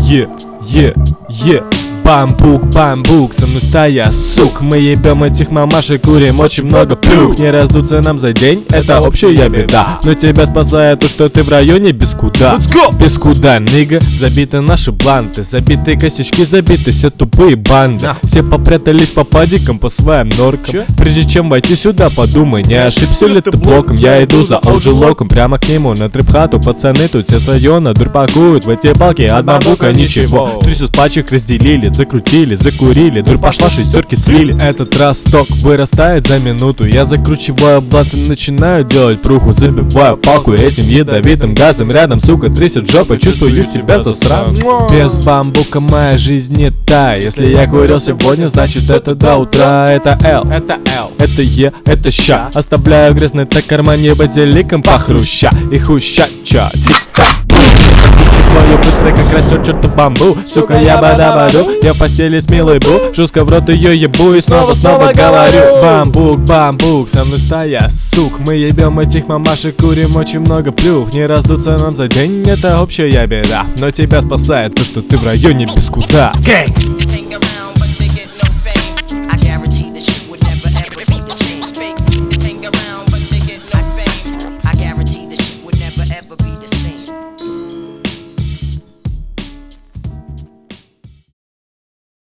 Бамбук, бамбук, со мной стая сук. Мы ебем этих мамашек, курим очень много плюх. Не раздуться нам за день, это общая беда. Но тебя спасает то, что ты в районе без куда. Без куда, нига. Забиты наши бланты, забиты косячки, забиты все тупые банды. Все попрятались по падикам, по своим норкам. Прежде чем войти сюда, подумай, не ошибся ли ты блоком. Я иду за OG-локом, прямо к нему на трип-хату. Пацаны тут все с района дурь пакуют в эти палки от бамбука ничего. 30 пачек разделили, закрутили, закурили, дурь пошла, шестерки слили. Этот росток вырастает за минуту. Я закручиваю блат и начинаю делать пруху. Забиваю палку этим ядовитым газом. Рядом, сука, трясет жопа, чувствую себя засран. Без бамбука моя жизнь не та. Если я курил сегодня, значит это до утра. Это L, это L, это Е, это ща. Оставляю грязный так кармане базиликом похруща. И хуща-ча, тихо. Твою быстро, как растет черту бамбу. Сука, я бада-баду, я в постели с милой бу. Жестко в рот ее ебу и снова говорю. Бамбук, бамбук, со мной стая сук. Мы ебем этих мамашек, курим очень много плюх. Не раздуться нам за день, это общая беда. Но тебя спасает то, что ты в районе без куда.